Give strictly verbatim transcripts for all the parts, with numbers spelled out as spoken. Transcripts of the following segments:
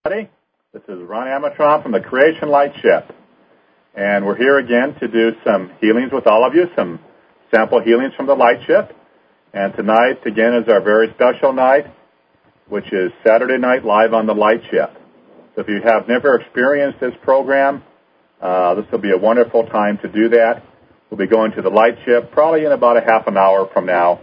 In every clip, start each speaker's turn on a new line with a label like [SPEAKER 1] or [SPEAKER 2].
[SPEAKER 1] This is Ron Amatron from the Creation Light Ship, and we're here again to do some healings with all of you, some sample healings from the Light Ship. And tonight, again, is our very special night, which is Saturday Night Live on the Light Ship. So if you have never experienced this program, uh, this will be a wonderful time to do that. We'll be going to the Light Ship probably in about a half an hour from now.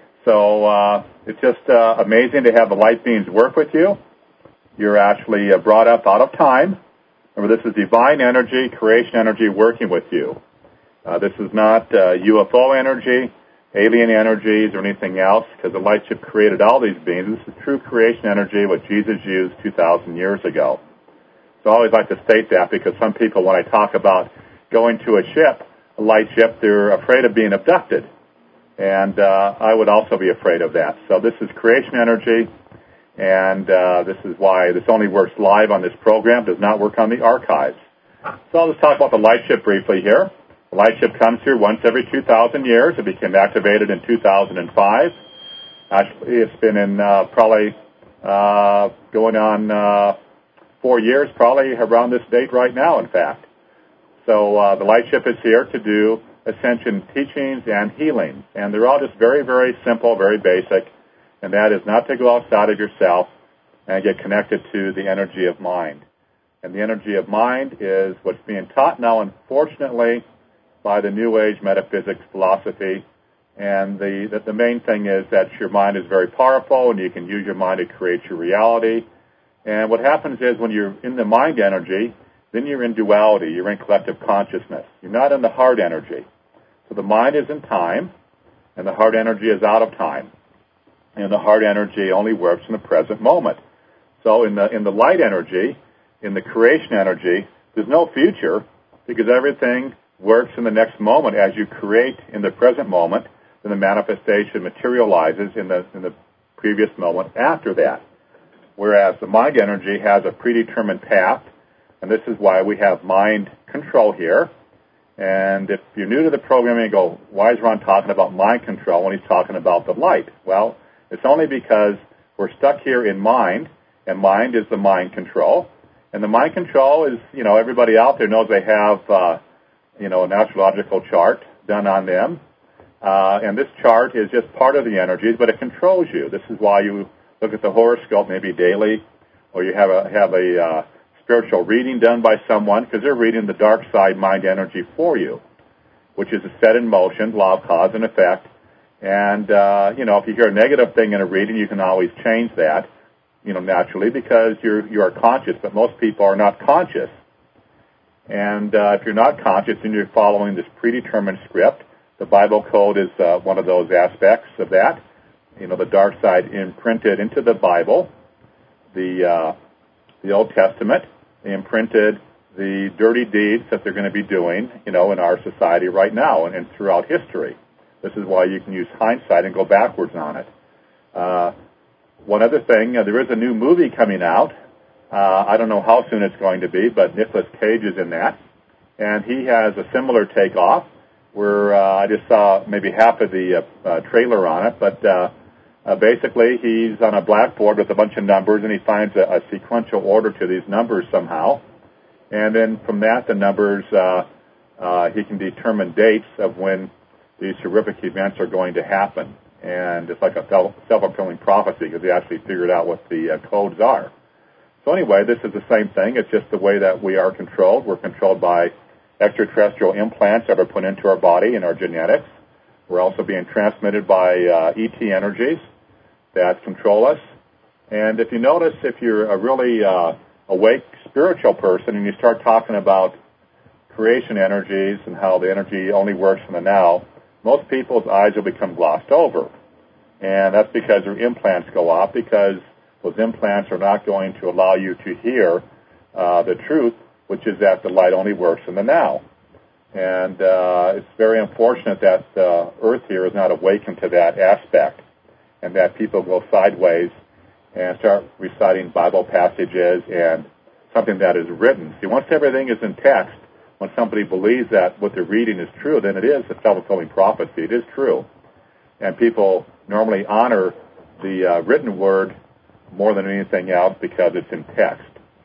[SPEAKER 1] So uh, it's just uh, amazing to have the light beings work with you. You're actually uh, brought up out of time. Remember, this is divine energy, creation energy working with you. Uh, this is not uh, U F O energy, alien energies, or anything else, because the Light Ship created all these beings. This is true creation energy, what Jesus used two thousand years ago. So I always like to state that, because some people, when I talk about going to a ship, a light ship, they're afraid of being abducted. And uh, I would also be afraid of that. So this is creation energy. And uh, this is why this only works live on this program, does not work on the archives. So I'll just talk about the Light Ship briefly here. The Light Ship comes here once every two thousand years. It became activated in two thousand five. Actually, it's been in uh, probably uh, going on uh, four years, probably around this date right now, in fact. So uh, the Light Ship is here to do ascension teachings and healings. And they're all just very, very simple, very basic. And that is not to go outside of yourself and get connected to the energy of mind. And the energy of mind is what's being taught now, unfortunately, by the New Age metaphysics philosophy. And the, the, the main thing is that your mind is very powerful and you can use your mind to create your reality. And what happens is when you're in the mind energy, then you're in duality, you're in collective consciousness. You're not in the heart energy. So the mind is in time, and the heart energy is out of time. And the heart energy only works in the present moment. So in the in the light energy, in the creation energy, there's no future because everything works in the next moment. As you create in the present moment, then the manifestation materializes in the in the previous moment after that. Whereas the mind energy has a predetermined path, and this is why we have mind control here. And if you're new to the program and you go, why is Ron talking about mind control when he's talking about the light? Well, it's only because we're stuck here in mind, and mind is the mind control. And the mind control is, you know, everybody out there knows they have, uh, you know, an astrological chart done on them. Uh, and this chart is just part of the energies, but it controls you. This is why you look at the horoscope maybe daily, or you have a, have a uh, spiritual reading done by someone, because they're reading the dark side mind energy for you, which is a set in motion, law of cause and effect. And, uh, you know, if you hear a negative thing in a reading, you can always change that, you know, naturally, because you're, you are conscious, but most people are not conscious. And uh, if you're not conscious and you're following this predetermined script, the Bible code is uh, one of those aspects of that. You know, the dark side imprinted into the Bible, the, uh, the Old Testament, they imprinted the dirty deeds that they're going to be doing, you know, in our society right now and, and throughout history. This is why you can use hindsight and go backwards on it. Uh, one other thing, uh, there is a new movie coming out. Uh, I don't know how soon it's going to be, but Nicolas Cage is in that. And he has a similar takeoff where uh, I just saw maybe half of the uh, uh, trailer on it. But uh, uh, basically, he's on a blackboard with a bunch of numbers, and he finds a, a sequential order to these numbers somehow. And then from that, the numbers, uh, uh, he can determine dates of when these horrific events are going to happen. And it's like a self-fulfilling prophecy because he actually figured out what the uh, codes are. So anyway, this is the same thing. It's just the way that we are controlled. We're controlled by extraterrestrial implants that are put into our body and our genetics. We're also being transmitted by uh, E T energies that control us. And if you notice, if you're a really uh, awake spiritual person and you start talking about creation energies and how the energy only works in the now, most people's eyes will become glossed over. And that's because their implants go off, because those implants are not going to allow you to hear uh, the truth, which is that the light only works in the now. And uh, it's very unfortunate that uh, Earth here is not awakened to that aspect, and that people go sideways and start reciting Bible passages and something that is written. See, once everything is in text, when somebody believes that what they're reading is true, then it is a self-fulfilling prophecy. It is true. And people normally honor the uh, written word more than anything else because it's in text.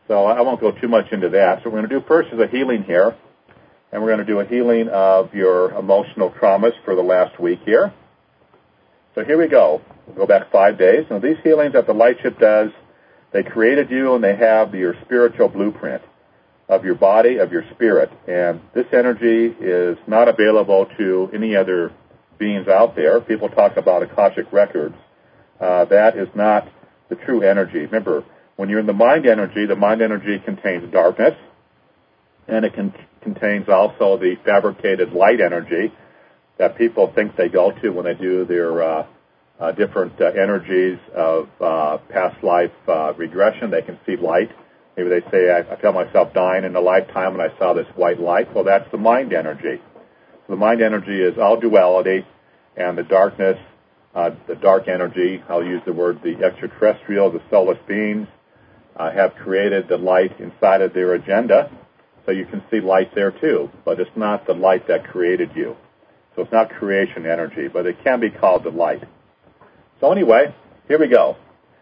[SPEAKER 1] So I won't go too much into that. So what we're going to do first is a healing here. And we're going to do a healing of your emotional traumas for the last week here. So here we go. We'll go back five days. Now these healings that the Lightship does, they created you and they have your spiritual blueprint of your body, of your spirit. And this energy is not available to any other beings out there. People talk about Akashic records. Uh, that is not the true energy. Remember, when you're in the mind energy, the mind energy contains darkness, and it can, contains also the fabricated light energy that people think they go to when they do their uh, uh, different uh, energies of uh, past life uh, regression. They can see light. Maybe they say, I, I felt myself dying in a lifetime and I saw this white light. Well, that's the mind energy. So the mind energy is all duality, and the darkness, uh, the dark energy, I'll use the word the extraterrestrial, the soulless beings, uh, have created the light inside of their agenda. So you can see light there too, but it's not the light that created you. So it's not creation energy, but it can be called the light. So anyway, here we go.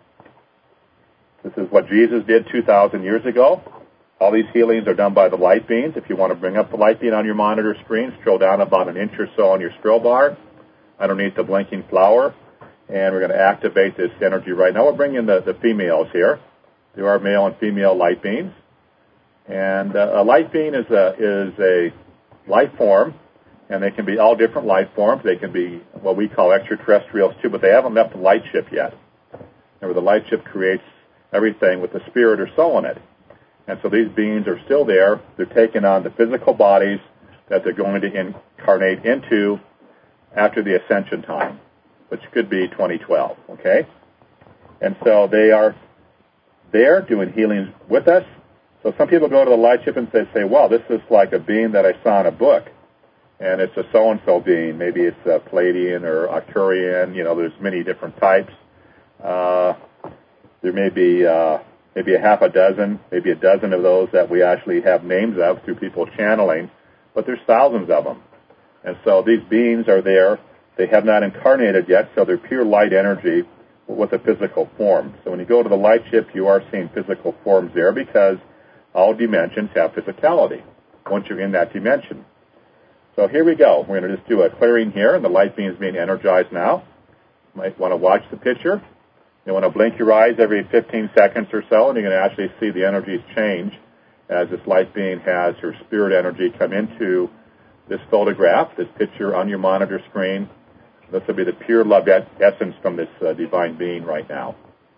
[SPEAKER 1] This is what Jesus did two thousand years ago. All these healings are done by the light beams. If you want to bring up the light beam on your monitor screen, scroll down about an inch or so on your scroll bar underneath the blinking flower, and we're going to activate this energy right now. We'll bring in the, the females here. There are male and female light beams. And uh, a light beam is a, is a life form, and they can be all different life forms. They can be what we call extraterrestrials too, but they haven't left the light ship yet. Remember, the light ship creates everything with the spirit or soul in it. And so these beings are still there. They're taking on the physical bodies that they're going to incarnate into after the ascension time, which could be twenty twelve, okay? And so they are there doing healings with us. So some people go to the light ship and they say, well, this is like a being that I saw in a book, and it's a so-and-so being. Maybe it's a Pleiadian or Arcturian. You know, there's many different types. Uh, there may be uh, maybe a half a dozen, maybe a dozen of those that we actually have names of through people channeling, but there's thousands of them. And so these beings are there. They have not incarnated yet, so they're pure light energy with a physical form. So when you go to the light ship, you are seeing physical forms there because all dimensions have physicality once you're in that dimension. So here we go. We're going to just do a clearing here, and the light beam is being energized now. You might want to watch the picture. You want to blink your eyes every fifteen seconds or so, and you're going to actually see the energies change as this light being has her spirit energy come into this photograph, this picture on your monitor screen. This will be the pure love essence from this uh, divine being right now.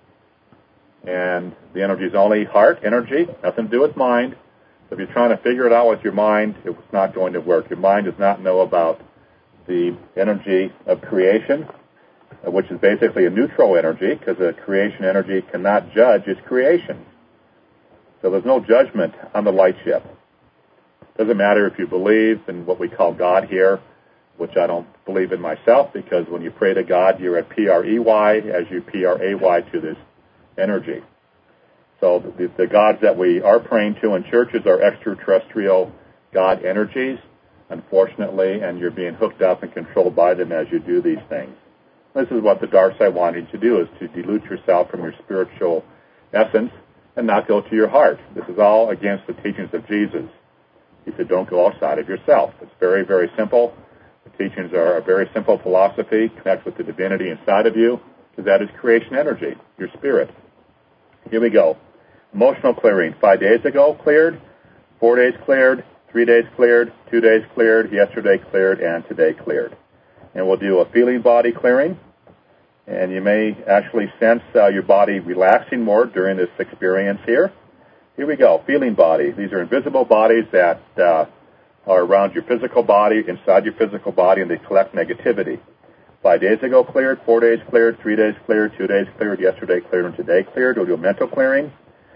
[SPEAKER 1] And the energy is only heart energy, nothing to do with mind. So if you're trying to figure it out with your mind, it's not going to work. Your mind does not know about the energy of creation, which is basically a neutral energy, because a creation energy cannot judge its creation. So there's no judgment on the light ship. It doesn't matter if you believe in what we call God here, which I don't believe in myself, because when you pray to God, you're at P R E Y as you P R A Y to this energy. So the, the gods that we are praying to in churches are extraterrestrial God energies, unfortunately, and you're being hooked up and controlled by them as you do these things. This is what the dark side wanted you to do, is to dilute yourself from your spiritual essence and not go to your heart. This is all against the teachings of Jesus. He said, don't go outside of yourself. It's very, very simple. The teachings are a very simple philosophy. Connect with the divinity inside of you, because that is creation energy, your spirit. Here we go. Emotional clearing. Five days ago cleared, four days cleared, three days cleared, two days cleared, yesterday cleared, and today cleared. And we'll do a feeling body clearing. And you may actually sense uh, your body relaxing more during this experience here. Here we go. Feeling body. These are invisible bodies that uh, are around your physical body, inside your physical body, and they collect negativity. Five days ago cleared, four days cleared, three days cleared, two days cleared, yesterday cleared, and today cleared. We'll do a mental clearing.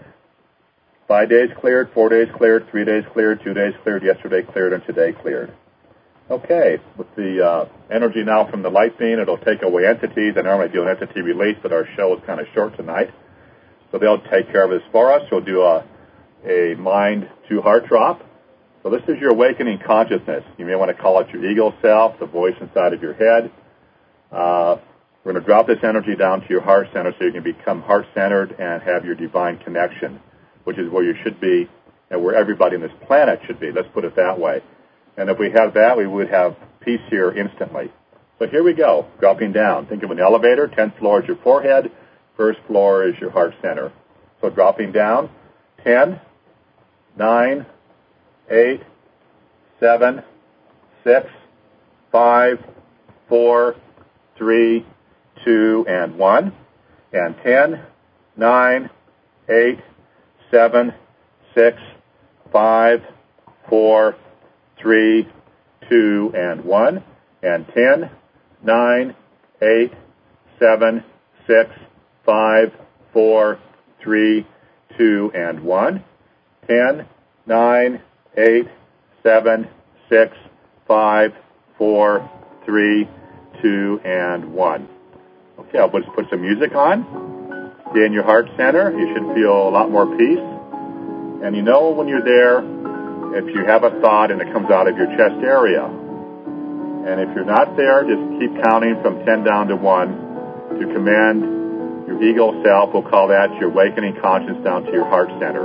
[SPEAKER 1] Five days cleared, four days cleared, three days cleared, two days cleared, yesterday cleared, and today cleared. Okay, with the uh, energy now from the light beam, it'll take away entities. I normally do an entity release, but our show is kind of short tonight. So they'll take care of this for us. We'll do a, a mind to heart drop. So this is your awakening consciousness. You may want to call it your ego self, the voice inside of your head. Uh, we're going to drop this energy down to your heart center so you can become heart-centered and have your divine connection. which is where you should be and where everybody on this planet should be. Let's put it that way. And if we have that, we would have peace here instantly. So here we go, dropping down. Think of an elevator. tenth floor is your forehead. First floor is your heart center. So dropping down, ten, nine, eight, seven, six, five, four, three, two, and one. And ten, nine, eight, seven, six, five, four, three, two, and one. And ten, nine, eight, seven, six, five, four, three, two, and one. ten, nine, eight, seven, six, five, four, three, two, and one. Okay, I'll just put some music on. Stay in your heart center. You should feel a lot more peace. And you know when you're there, if you have a thought and it comes out of your chest area. And if you're not there, just keep counting from ten down to one to command your ego self. We'll call that your awakening conscience down to your heart center.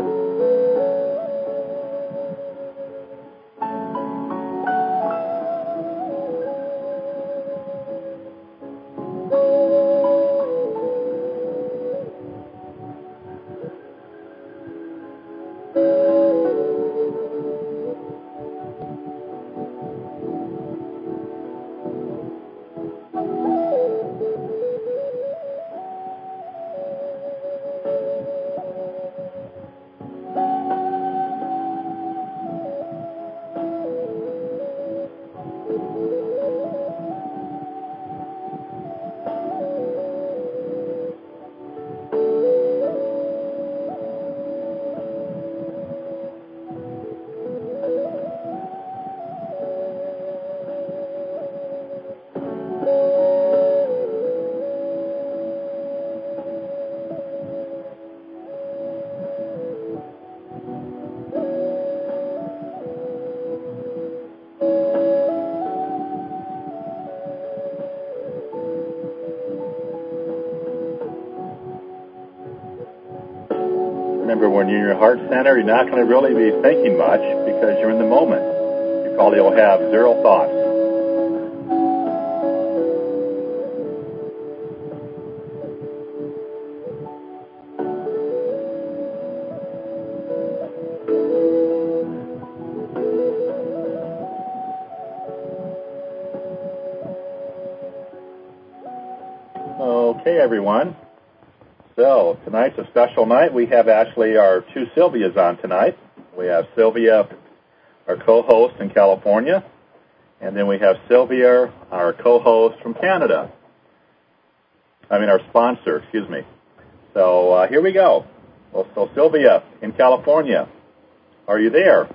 [SPEAKER 1] Remember, when you're in your heart center, you're not going to really be thinking much because you're in the moment. You probably will have zero thoughts. Okay, everyone. So, tonight's a special night. We have actually our two Sylvias on tonight. We have Sylvia, our co-host in California, and then we have Sylvia, our co-host from Canada. I mean, our sponsor, excuse me. So, uh, here we go. Well, so, Sylvia, in California, are you there?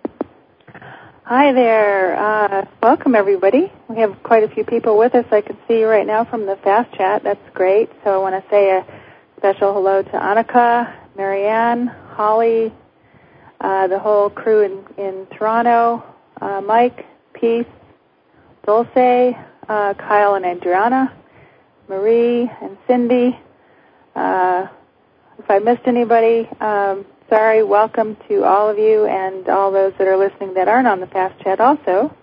[SPEAKER 2] Hi there. Uh, welcome, everybody. We have quite a few people with us. I can see you right now from the Fast Chat. That's great. So I want to say a special hello to Annika, Marianne, Holly, uh, the whole crew in, in Toronto, uh, Mike, Peace, Dulce, uh, Kyle and Adriana, Marie and Cindy. Uh, if I missed anybody, um, sorry. Welcome to all of you and all those that are listening that aren't on the Fast Chat also.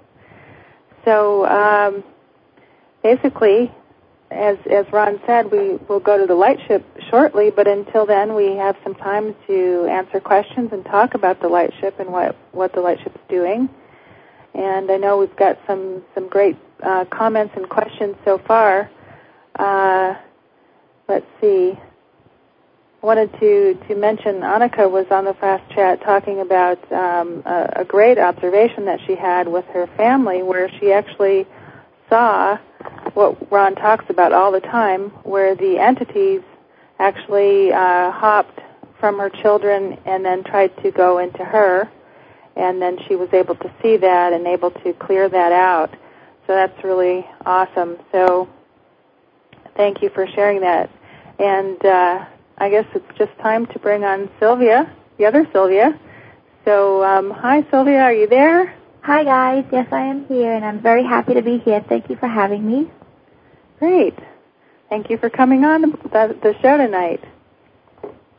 [SPEAKER 2] So um, basically, As, as Ron said, we will go to the light ship shortly, but until then we have some time to answer questions and talk about the light ship and what, what the light ship's doing. And I know we've got some, some great uh, comments and questions so far. Uh, let's see. I wanted to, to mention Annika was on the Fast Chat talking about um, a, a great observation that she had with her family where she actually saw what Ron talks about all the time, where the entities actually uh, hopped from her children and then tried to go into her, and then she was able to see that and able to clear that out. So that's really awesome. So thank you for sharing that. And uh, I guess it's just time to bring on Sylvia, the other Sylvia. So um, hi, Sylvia, are you there?
[SPEAKER 3] Hi, guys. Yes, I am here, and I'm very happy to be here. Thank you for having me.
[SPEAKER 2] Great. Thank you for coming on the, the show tonight.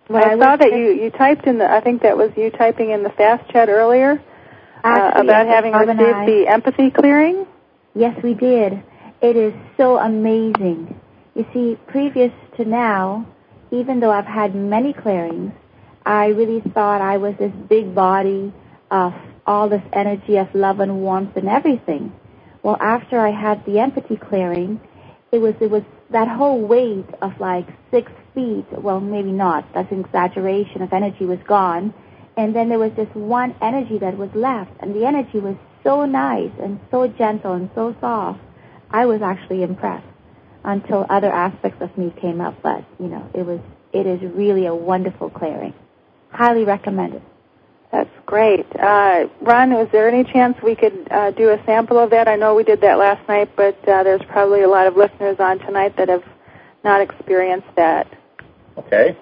[SPEAKER 3] Well,
[SPEAKER 2] I, I saw that you, you typed in the, I think that was you typing in the fast chat earlier
[SPEAKER 3] Actually,
[SPEAKER 2] uh, about
[SPEAKER 3] yes,
[SPEAKER 2] having
[SPEAKER 3] Bob
[SPEAKER 2] received
[SPEAKER 3] and I,
[SPEAKER 2] the empathy clearing.
[SPEAKER 3] Yes, we did. It is so amazing. You see, previous to now, even though I've had many clearings, I really thought I was this big body of all this energy of love and warmth and everything. Well, after I had the empathy clearing, it was it was that whole weight of like six feet, well, maybe not, that's an exaggeration, of energy was gone, and then there was just one energy that was left, and the energy was so nice and so gentle and so soft. I was actually impressed until other aspects of me came up, but, you know, it was it is really a wonderful clearing. Highly recommended.
[SPEAKER 2] That's great. Uh, Ron, is there any chance we could uh, do a sample of that? I know we did that last night, but uh, there's probably a lot of listeners on tonight that have not experienced that.
[SPEAKER 1] Okay.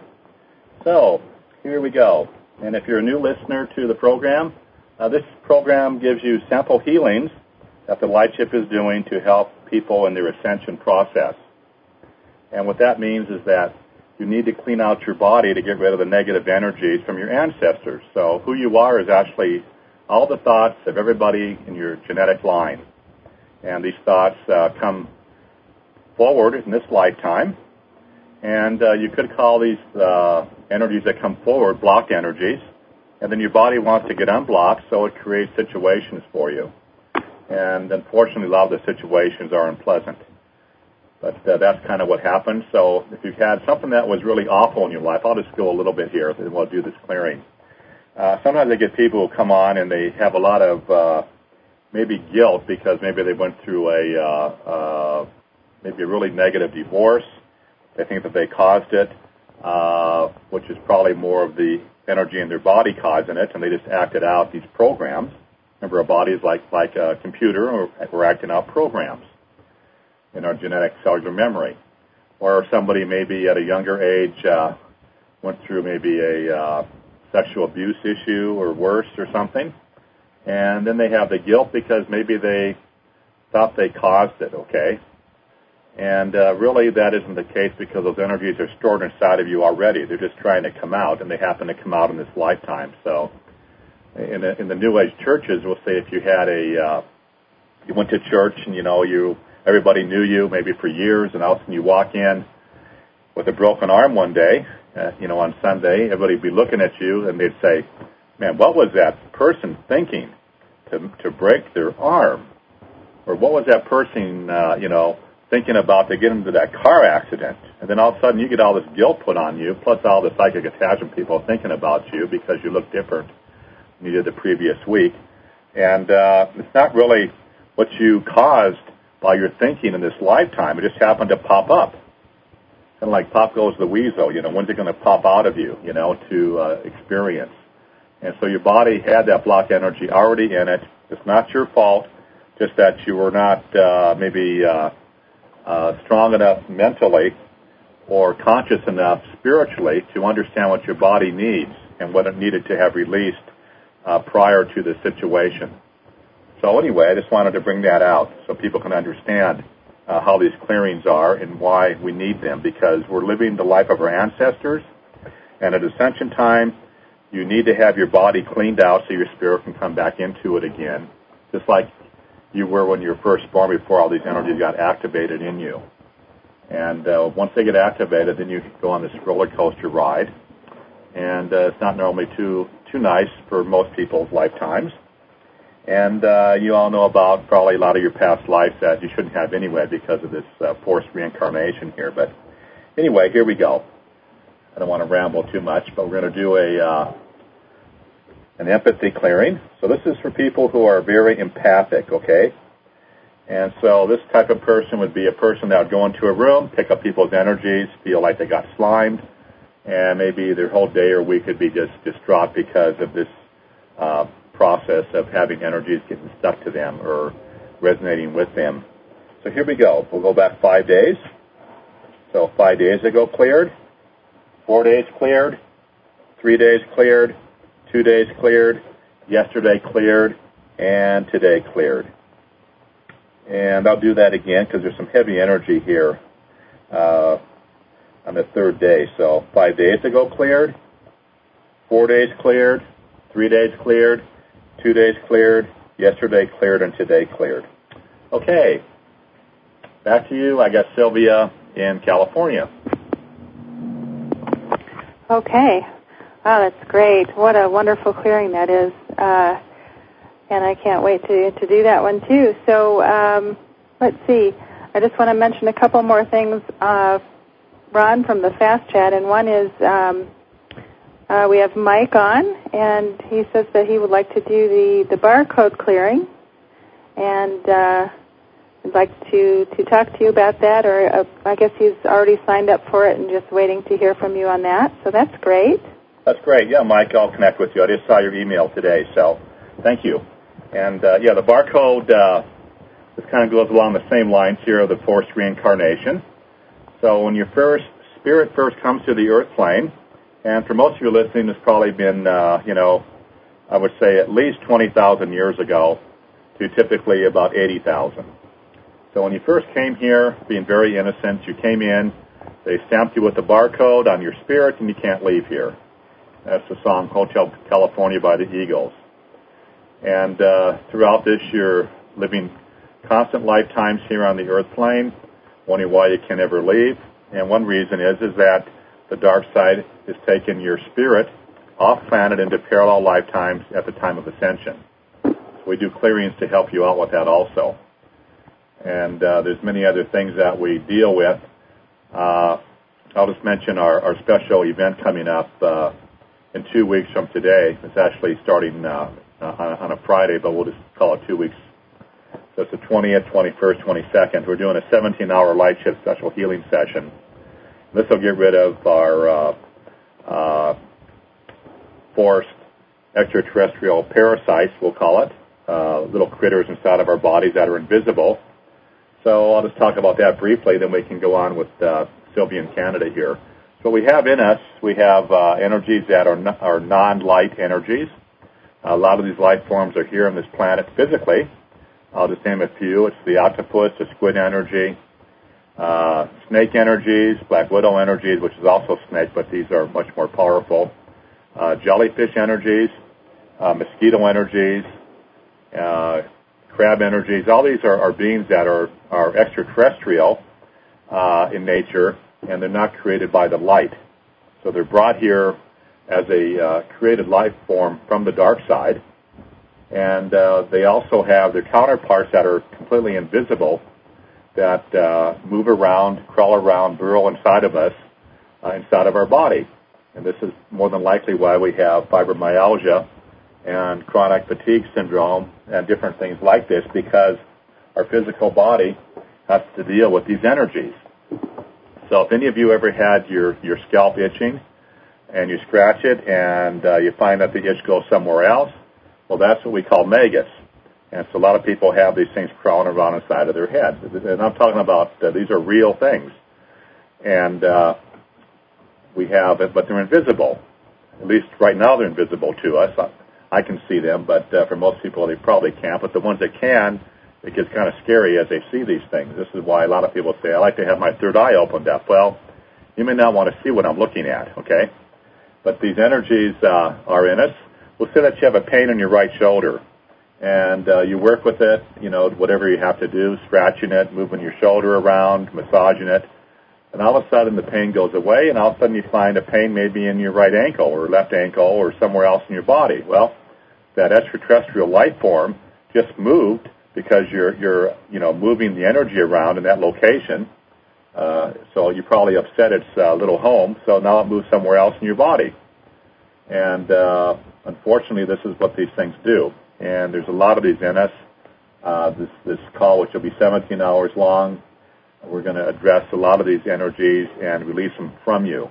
[SPEAKER 1] So, here we go. And if you're a new listener to the program, uh, this program gives you sample healings that the Lightship is doing to help people in their ascension process. And what that means is that you need to clean out your body to get rid of the negative energies from your ancestors. So who you are is actually all the thoughts of everybody in your genetic line. And these thoughts uh, come forward in this lifetime. And uh, you could call these uh, energies that come forward blocked energies. And then your body wants to get unblocked, so it creates situations for you. And unfortunately, a lot of the situations are unpleasant. But uh, that's kind of what happened. So if you've had something that was really awful in your life, I'll just go a little bit here, and we'll do this clearing. Uh, sometimes I get people who come on and they have a lot of uh, maybe guilt because maybe they went through a uh, uh, maybe a really negative divorce. They think that they caused it, uh, which is probably more of the energy in their body causing it, and they just acted out these programs. Remember, our body is like, like a computer, or we're acting out programs in our genetic cellular memory. Or somebody maybe at a younger age uh, went through maybe a uh, sexual abuse issue or worse or something, and then they have the guilt because maybe they thought they caused it, okay? And uh, really that isn't the case because those energies are stored inside of you already. They're just trying to come out, and they happen to come out in this lifetime. So in the, in the New Age churches, we'll say if you had a, uh, you went to church and, you know, you everybody knew you maybe for years, and all of a sudden you walk in with a broken arm one day, uh, you know, on Sunday, everybody would be looking at you, and they'd say, man, what was that person thinking to to break their arm? Or what was that person, uh, you know, thinking about to get into that car accident? And then all of a sudden you get all this guilt put on you, plus all the psychic attachment people thinking about you because you look different than you did the previous week. And uh, it's not really what you caused by your thinking in this lifetime. It just happened to pop up. Kind of like pop goes the weasel, you know, when's it going to pop out of you, you know, to uh, experience. And so your body had that block energy already in it. It's not your fault, just that you were not uh, maybe uh, uh, strong enough mentally or conscious enough spiritually to understand what your body needs and what it needed to have released uh, prior to the situation. So anyway, I just wanted to bring that out so people can understand uh, how these clearings are and why we need them, because we're living the life of our ancestors, and at ascension time, you need to have your body cleaned out so your spirit can come back into it again, just like you were when you were first born before all these energies got activated in you. And uh, once they get activated, then you can go on this roller coaster ride, and uh, it's not normally too too nice for most people's lifetimes. And uh, you all know about probably a lot of your past lives that you shouldn't have anyway because of this uh, forced reincarnation here. But anyway, here we go. I don't want to ramble too much, but we're going to do a uh, an empathy clearing. So this is for people who are very empathic, okay? And so this type of person would be a person that would go into a room, pick up people's energies, feel like they got slimed, and maybe their whole day or week could be just distraught because of this uh, process of having energies getting stuck to them or resonating with them. So here we go. We'll go back five days. So five days ago cleared, four days cleared, three days cleared, two days cleared, yesterday cleared, and today cleared. And I'll do that again because there's some heavy energy here. Uh, on the third day. So five days ago cleared, four days cleared, three days cleared, two days cleared, yesterday cleared, and today cleared. Okay, back to you, I guess, Sylvia in California.
[SPEAKER 2] Okay. Wow, that's great. What a wonderful clearing that is. Uh, and I can't wait to, to do that one, too. So um, let's see. I just want to mention a couple more things, uh, Ron, from the Fast Chat. And one is um, uh, we have Mike on, and he says that he would like to do the, the barcode clearing. And uh, I'd like to, to talk to you about that, or uh, I guess he's already signed up for it and just waiting to hear from you on that. So that's great.
[SPEAKER 1] That's great. Yeah, Mike, I'll connect with you. I just saw your email today, so thank you. And, uh, yeah, the barcode, uh, this kind of goes along the same lines here of the forced reincarnation. So when your first spirit first comes to the earth plane, and for most of you listening, it's probably been, uh, you know, I would say at least twenty thousand years ago to typically about eighty thousand. So when you first came here, being very innocent, you came in, they stamped you with the barcode on your spirit, and you can't leave here. That's the song Hotel California by the Eagles. And uh, throughout this, you're living constant lifetimes here on the earth plane, wondering why you can never leave. And one reason is, is that the dark side has taken your spirit off planet into parallel lifetimes at the time of ascension. So we do clearings to help you out with that also. And uh, there's many other things that we deal with. Uh, I'll just mention our, our special event coming up uh, in two weeks from today. It's actually starting uh, on, on a Friday, but we'll just call it two weeks. So it's the twentieth, twenty-first, twenty-second. We're doing a seventeen-hour light shift special healing session. This will get rid of our uh, uh, forced extraterrestrial parasites, we'll call it, uh, little critters inside of our bodies that are invisible. So I'll just talk about that briefly, then we can go on with uh, Sylvia in Canada here. So we have in us, we have uh, energies that are, no, are non-light energies. A lot of these life forms are here on this planet physically. I'll just name a few. It's the octopus, the squid energy, uh, snake energies, black widow energies, which is also snake, but these are much more powerful, uh, jellyfish energies, uh, mosquito energies, uh, crab energies. All these are, are beings that are, are extraterrestrial uh, in nature, and they're not created by the light. So they're brought here as a uh, created life form from the dark side, and uh, they also have their counterparts that are completely invisible, that uh, move around, crawl around, burrow inside of us, uh, inside of our body. And this is more than likely why we have fibromyalgia and chronic fatigue syndrome and different things like this, because our physical body has to deal with these energies. So if any of you ever had your, your scalp itching and you scratch it and uh, you find that the itch goes somewhere else, well, that's what we call magus. And so a lot of people have these things crawling around inside of their head. And I'm talking about, uh, these are real things. And uh, we have it, but they're invisible. At least right now they're invisible to us. I, I can see them, but uh, for most people they probably can't. But the ones that can, it gets kind of scary as they see these things. This is why a lot of people say, I like to have my third eye opened up. Well, you may not want to see what I'm looking at, okay? But these energies uh, are in us. We'll say that you have a pain in your right shoulder, and uh, you work with it, you know, whatever you have to do, scratching it, moving your shoulder around, massaging it, and all of a sudden the pain goes away, and all of a sudden you find a pain maybe in your right ankle or left ankle or somewhere else in your body. Well, that extraterrestrial life form just moved because you're, you're you know, moving the energy around in that location. Uh, so you probably upset its uh, little home, so now it moves somewhere else in your body. And uh, unfortunately, this is what these things do. And there's a lot of these in us. Uh, this, this call, which will be seventeen hours long, we're going to address a lot of these energies and release them from you.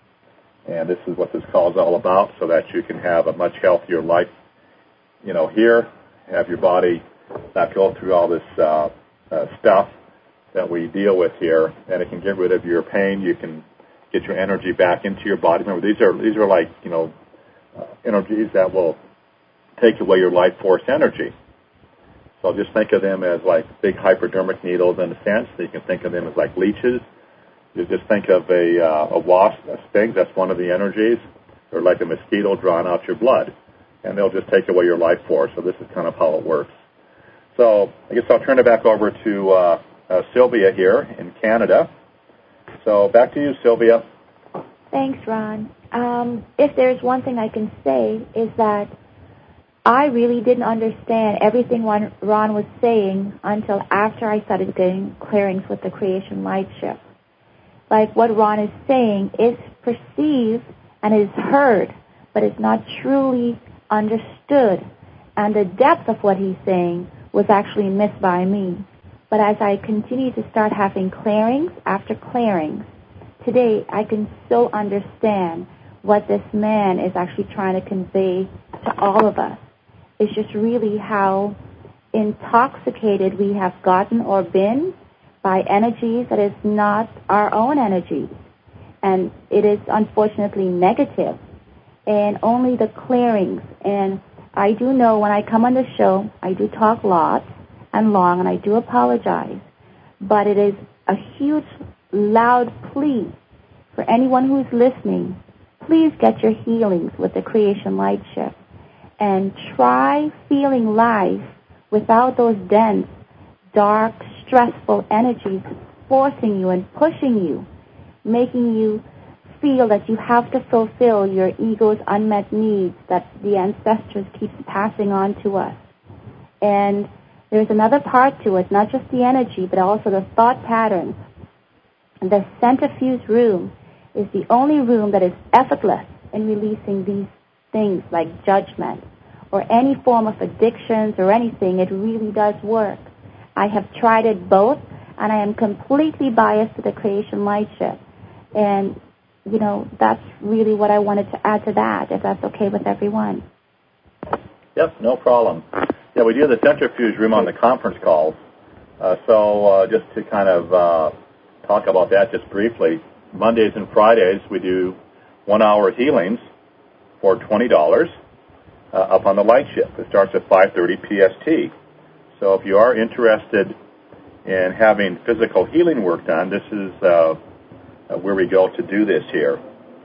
[SPEAKER 1] And this is what this call is all about, so that you can have a much healthier life, you know, here, have your body not go through all this uh, uh, stuff that we deal with here, and it can get rid of your pain. You can get your energy back into your body. Remember, these are these are like, you know, uh, energies that will take away your life force energy. So just think of them as like big hypodermic needles in a sense. So you can think of them as like leeches You just think of a, uh, a wasp, a sting, that's one of the energies, or like a mosquito drawing out your blood, and they'll just take away your life force. So this is kind of how it works. So I guess I'll turn it back over to uh, uh, Sylvia here in Canada. So back to you, Sylvia.
[SPEAKER 3] Thanks, Ron. Um, if there's one thing I can say is that I really didn't understand everything Ron was saying until after I started getting clearings with the Creation Light Ship. Like what Ron is saying is perceived and is heard, but it's not truly understood. And the depth of what he's saying was actually missed by me. But as I continue to start having clearings after clearings, today I can so understand what this man is actually trying to convey to all of us. It's just really how intoxicated we have gotten or been by energies that is not our own energies. And it is unfortunately negative. And only the clearings. And I do know when I come on the show, I do talk lots and long, and I do apologize. But it is a huge, loud plea for anyone who's listening. Please get your healings with the Creation Light Ship. And try feeling life without those dense, dark, stressful energies forcing you and pushing you, making you feel that you have to fulfill your ego's unmet needs that the ancestors keep passing on to us. And there's another part to it, not just the energy, but also the thought patterns. The centrifuge room is the only room that is effortless in releasing these things like judgment or any form of addictions or anything. It really does work. I have tried it both, and I am completely biased to the Creation Light Ship. And, you know, that's really what I wanted to add to that, if that's okay with everyone.
[SPEAKER 1] Yep, no problem. Yeah, we do the centrifuge room on the conference calls. Uh, so uh, just to kind of uh, talk about that just briefly, Mondays and Fridays we do one-hour healings for twenty dollars uh, up on the Light Ship. It starts at five thirty P S T. So if you are interested in having physical healing work done, this is uh, where we go to do this here.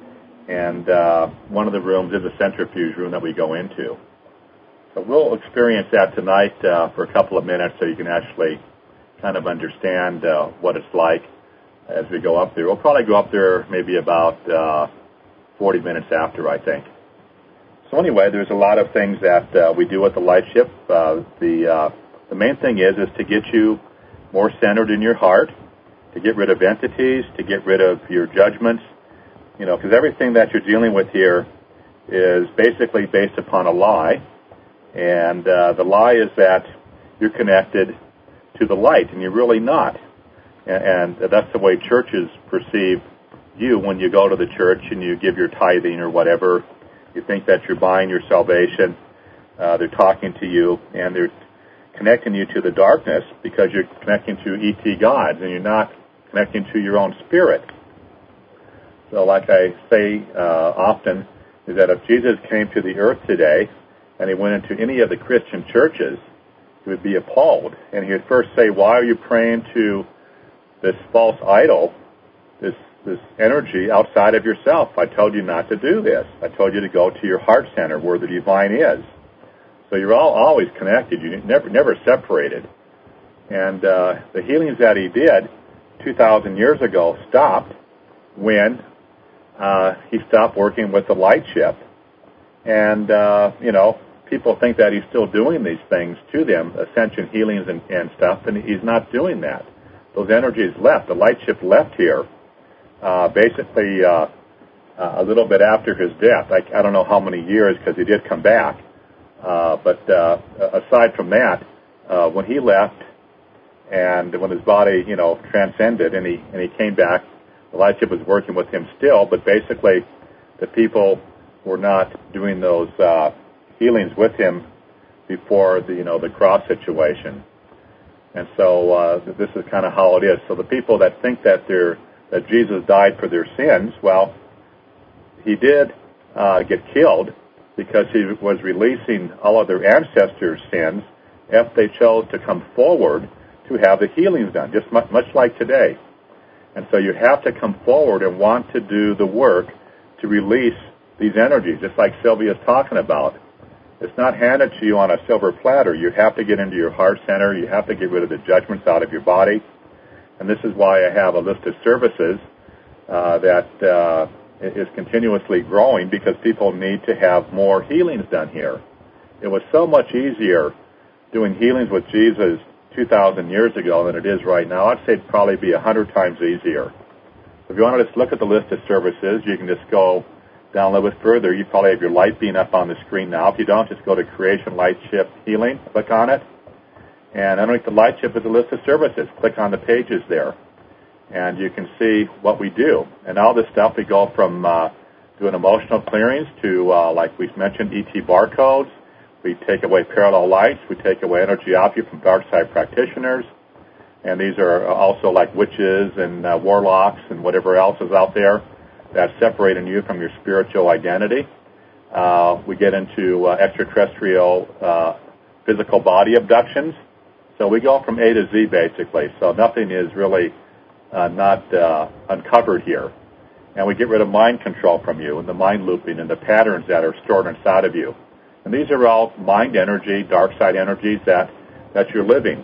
[SPEAKER 1] And uh, one of the rooms is a centrifuge room that we go into. So we'll experience that tonight uh, for a couple of minutes so you can actually kind of understand uh, what it's like as we go up there. We'll probably go up there maybe about uh, forty minutes after, I think. So anyway, there's a lot of things that uh, we do at the Light Ship. Uh, the uh, the main thing is is to get you more centered in your heart, to get rid of entities, to get rid of your judgments, you know, because everything that you're dealing with here is basically based upon a lie. And uh, the lie is that you're connected to the light, and you're really not. And, and that's the way churches perceive you when you go to the church and you give your tithing or whatever. You think that you're buying your salvation. Uh, they're talking to you, and they're connecting you to the darkness because you're connecting to E T gods, and you're not connecting to your own spirit. So like I say uh, often, is that if Jesus came to the earth today and he went into any of the Christian churches, he would be appalled. And he would first say, why are you praying to this false idol, this this energy outside of yourself? I told you not to do this. I told you to go to your heart center where the divine is. So you're all always connected. You never never separated. And uh, the healings that he did two thousand years ago stopped when uh, he stopped working with the Light Ship. And, uh, you know, people think that he's still doing these things to them, ascension healings and, and stuff, and he's not doing that. Those energies left. The Light Ship left here uh, basically uh, uh, a little bit after his death. I, I don't know how many years because he did come back. Uh, but uh, aside from that, uh, when he left and when his body, you know, transcended and he and he came back, the Light Ship was working with him still, but basically the people were not doing those uh, healings with him before the, you know, the cross situation. And so uh, this is kind of how it is. So the people that think that they're, that Jesus died for their sins, well, he did uh, get killed because he was releasing all of their ancestors' sins if they chose to come forward to have the healings done, just much, much like today. And so you have to come forward and want to do the work to release these energies, just like Sylvia's talking about. It's not handed to you on a silver platter. You have to get into your heart center. You have to get rid of the judgments out of your body. And this is why I have a list of services uh, that uh, is continuously growing, because people need to have more healings done here. It was so much easier doing healings with Jesus two thousand years ago than it is right now. I'd say it'd probably be one hundred times easier. If you want to just look at the list of services, you can just go down a little bit further. You probably have your light beam up on the screen now. If you don't, just go to Creation Light Ship Healing, click on it, and underneath the light ship is a list of services. Click on the pages there, and you can see what we do. And all this stuff, we go from uh, doing emotional clearings to, uh, like we've mentioned, E T barcodes. We take away parallel lights. We take away energy off you from dark side practitioners. And these are also like witches and uh, warlocks and whatever else is out there that's separating you from your spiritual identity. Uh, we get into uh, extraterrestrial uh, physical body abductions. So we go from A to Z, basically. So nothing is really uh, not uh, uncovered here. And we get rid of mind control from you and the mind looping and the patterns that are stored inside of you. And these are all mind energy, dark side energies that, that you're living.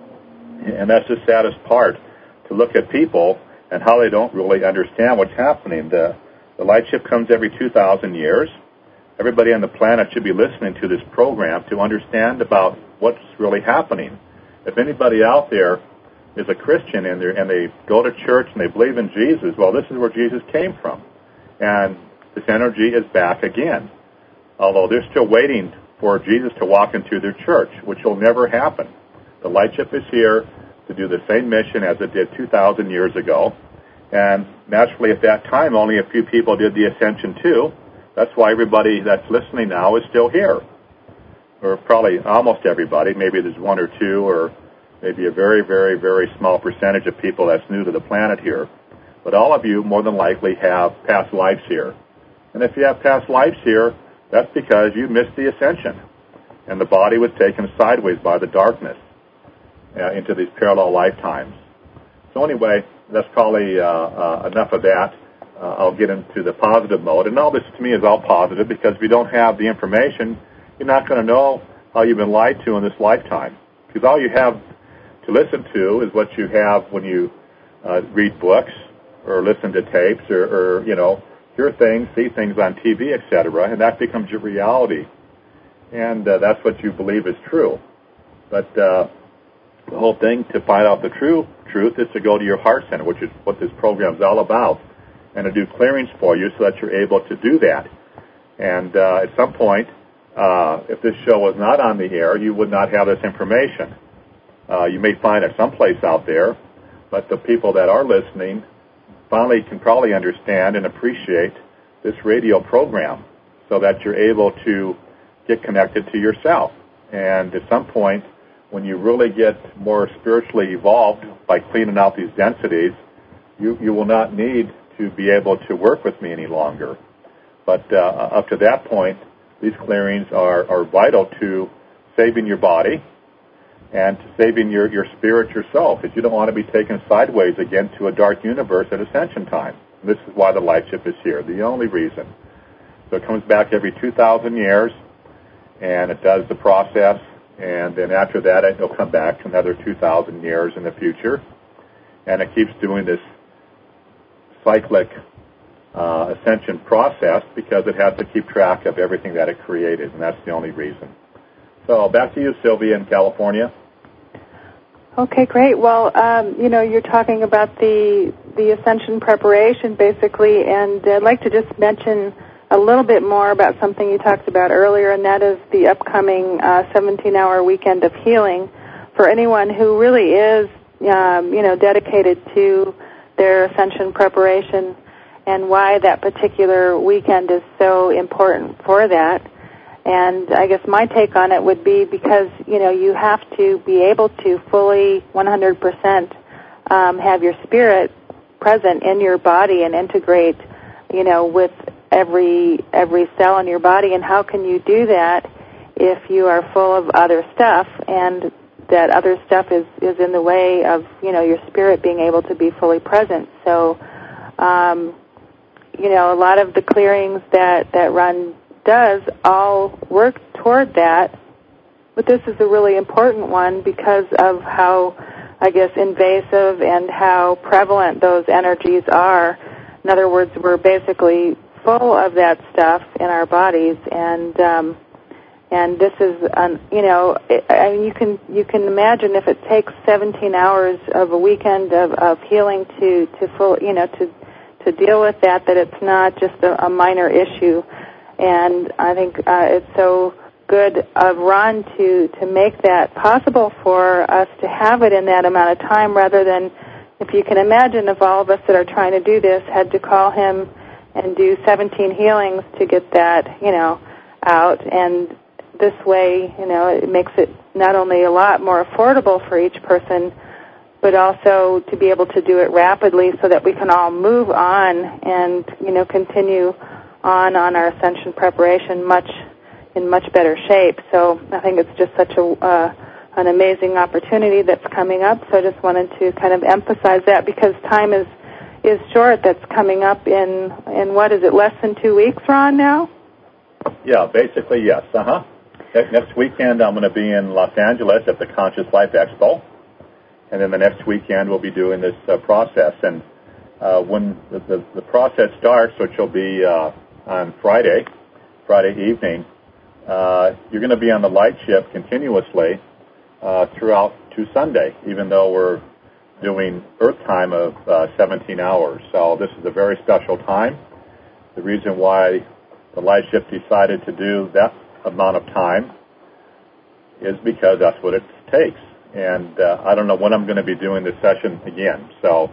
[SPEAKER 1] And that's the saddest part, to look at people and how they don't really understand what's happening. The, the light ship comes every two thousand years. Everybody on the planet should be listening to this program to understand about what's really happening. If anybody out there is a Christian and, and they go to church and they believe in Jesus, well, this is where Jesus came from. And this energy is back again. Although they're still waiting for Jesus to walk into their church, which will never happen. The light ship is here to do the same mission as it did two thousand years ago. And naturally, at that time, only a few people did the ascension too. That's why everybody that's listening now is still here. Or probably almost everybody. Maybe there's one or two, or maybe a very, very, very small percentage of people that's new to the planet here. But all of you, more than likely, have past lives here. And if you have past lives here, that's because you missed the ascension. And the body was taken sideways by the darkness uh, into these parallel lifetimes. So anyway, that's probably uh, uh, enough of that. Uh, I'll get into the positive mode. And all this to me is all positive, because if you don't have the information, you're not going to know how you've been lied to in this lifetime. Because all you have to listen to is what you have when you uh, read books or listen to tapes or, or, you know, hear things, see things on T V, et cetera, and that becomes your reality. And uh, that's what you believe is true. But uh, the whole thing to find out the true truth is to go to your heart center, which is what this program is all about, and to do clearings for you so that you're able to do that. And uh, at some point, uh, if this show was not on the air, you would not have this information. Uh, you may find it someplace out there, but the people that are listening finally can probably understand and appreciate this radio program so that you're able to get connected to yourself. And at some point, when you really get more spiritually evolved by cleaning out these densities, you, you will not need to be able to work with me any longer. But uh, up to that point, these clearings are, are vital to saving your body and to saving your, your spirit yourself, because you don't want to be taken sideways again to a dark universe at ascension time. And this is why the light ship is here, the only reason. So it comes back every two thousand years, and it does the process, and then after that it'll come back another two thousand years in the future, and it keeps doing this cyclic uh, ascension process because it has to keep track of everything that it created, and that's the only reason. So back to you, Sylvia, in California.
[SPEAKER 2] Okay, great. Well, um, you know, you're talking about the the ascension preparation, basically, and I'd like to just mention a little bit more about something you talked about earlier, and that is the upcoming uh, seventeen-hour weekend of healing for anyone who really is, um, you know, dedicated to their ascension preparation, and why that particular weekend is so important for that. And I guess my take on it would be because, you know, you have to be able to fully one hundred percent um, have your spirit present in your body and integrate, you know, with every every cell in your body. And how can you do that if you are full of other stuff? And that other stuff is, is in the way of, you know, your spirit being able to be fully present. So, um, you know, a lot of the clearings that, that Ron does all work toward that, but this is a really important one because of how, I guess, invasive and how prevalent those energies are. In other words, we're basically full of that stuff in our bodies, and um, and this is, um, you know, I mean, you can you can imagine if it takes seventeen hours of a weekend of, of healing to to full, you know, to to deal with that, that it's not just a, a minor issue. And I think uh, it's so good of Ron to to make that possible for us to have it in that amount of time, rather than, if you can imagine, if all of us that are trying to do this had to call him and do seventeen healings to get that, you know, out. And this way, you know, it makes it not only a lot more affordable for each person, but also to be able to do it rapidly so that we can all move on and, you know, continue on on our ascension preparation much in much better shape. So I think it's just such a uh, an amazing opportunity that's coming up. So I just wanted to kind of emphasize that, because time is is short. That's coming up in in what is it, less than two weeks, Ron? Now?
[SPEAKER 1] Yeah, basically yes. Uh huh. Next weekend I'm going to be in Los Angeles at the Conscious Life Expo, and then the next weekend we'll be doing this uh, process. And uh, when the, the the process starts, which will be uh, on Friday, Friday evening. Uh, you're going to be on the light ship continuously uh, throughout to Sunday, even though we're doing Earth time of uh, seventeen hours. So this is a very special time. The reason why the light ship decided to do that amount of time is because that's what it takes. And uh, I don't know when I'm going to be doing this session again. So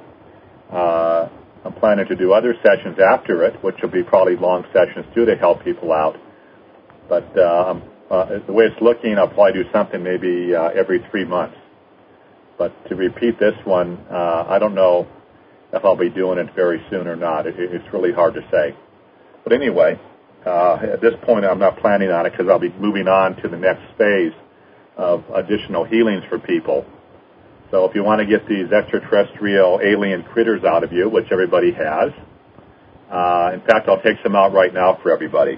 [SPEAKER 1] uh, I'm planning to do other sessions after it, which will be probably long sessions too to help people out. But uh, uh, the way it's looking, I'll probably do something maybe uh, every three months. But to repeat this one, uh, I don't know if I'll be doing it very soon or not. It, it's really hard to say. But anyway, uh, at this point, I'm not planning on it because I'll be moving on to the next phase of additional healings for people. So if you want to get these extraterrestrial alien critters out of you, which everybody has, uh, in fact, I'll take some out right now for everybody.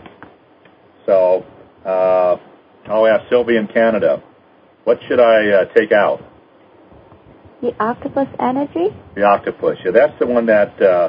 [SPEAKER 1] So uh, I'll ask Sylvie in Canada, what should I uh, take out?
[SPEAKER 3] The octopus energy?
[SPEAKER 1] The octopus. Yeah, that's the one that uh,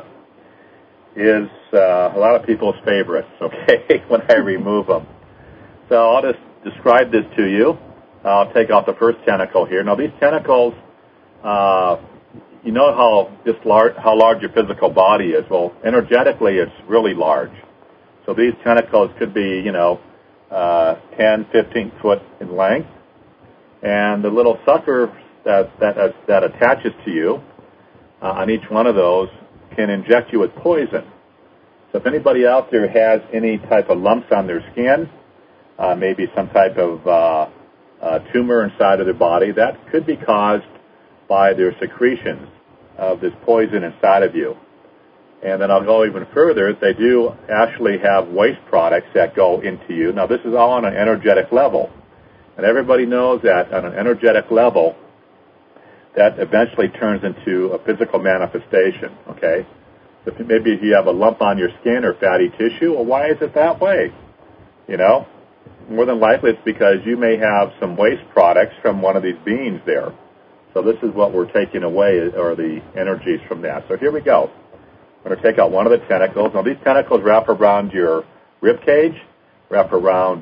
[SPEAKER 1] is uh, a lot of people's favorites, okay, when I remove them. So I'll just describe this to you. I'll take out the first tentacle here. Now, these tentacles, uh, you know how, just large, how large your physical body is. Well, energetically, it's really large. So these tentacles could be, you know, uh, ten, fifteen foot in length. And the little sucker that that, that attaches to you uh, on each one of those can inject you with poison. So if anybody out there has any type of lumps on their skin, uh, maybe some type of uh, uh, tumor inside of their body, that could be caused by their secretions of this poison inside of you. And then I'll go even further. They do actually have waste products that go into you. Now, this is all on an energetic level. And everybody knows that on an energetic level, that eventually turns into a physical manifestation, okay? So if, maybe if you have a lump on your skin or fatty tissue, well, why is it that way? You know? More than likely it's because you may have some waste products from one of these beings there. So this is what we're taking away, or the energies from that. So here we go. I'm going to take out one of the tentacles. Now, these tentacles wrap around your rib cage, wrap around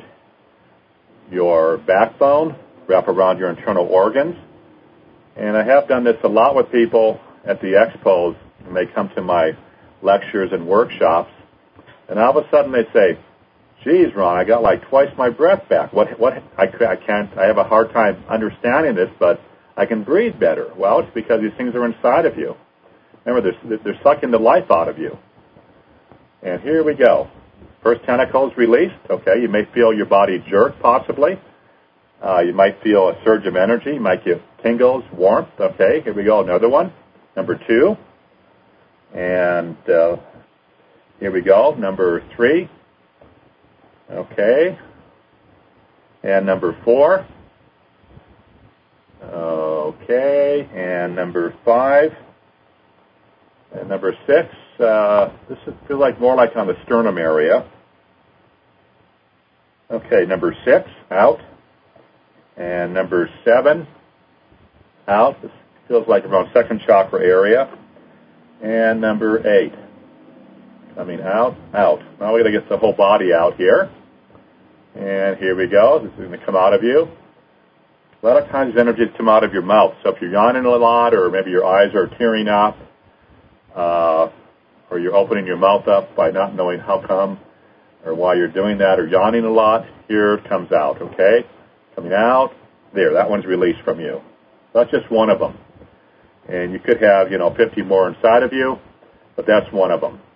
[SPEAKER 1] your backbone, wrap around your internal organs. And I have done this a lot with people at the expos when they come to my lectures and workshops. And all of a sudden they say, geez, Ron, I got like twice my breath back. What, what, I, I can't, I have a hard time understanding this, but I can breathe better. Well, it's because these things are inside of you. Remember, they're, they're sucking the life out of you. And here we go. First tentacle is released. Okay, you may feel your body jerk, possibly. Uh, you might feel a surge of energy. You might get tingles, warmth. Okay, here we go. Another one. Number two. And uh, here we go. Number three. Okay. And number four. Okay, and number five. And number six, uh, this is, feels like more like on the sternum area. Okay, number six, out. And number seven, out. This feels like around second chakra area. And number eight, coming out, out. Now we're going to get the whole body out here. And here we go. This is going to come out of you. A lot of times energies come out of your mouth. So if you're yawning a lot, or maybe your eyes are tearing up, uh, or you're opening your mouth up by not knowing how come, or why you're doing that, or yawning a lot, here it comes out, okay? Coming out, there, that one's released from you. That's just one of them. And you could have, you know, fifty more inside of you, but that's one of them.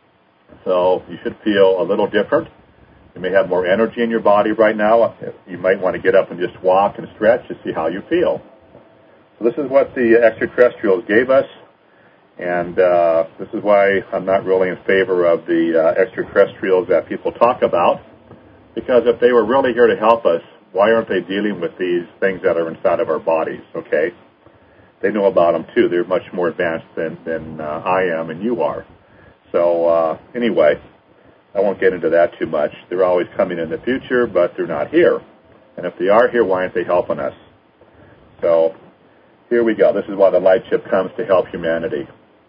[SPEAKER 1] So you should feel a little different. You may have more energy in your body right now. You might want to get up and just walk and stretch to see how you feel. So this is what the extraterrestrials gave us, and uh, this is why I'm not really in favor of the uh, extraterrestrials that people talk about, because if they were really here to help us, why aren't they dealing with these things that are inside of our bodies, okay? They know about them, too. They're much more advanced than, than uh, I am and you are. So, uh, anyway, I won't get into that too much. They're always coming in the future, but they're not here. And if they are here, why aren't they helping us? So, here we go. This is why the light ship comes, to help humanity.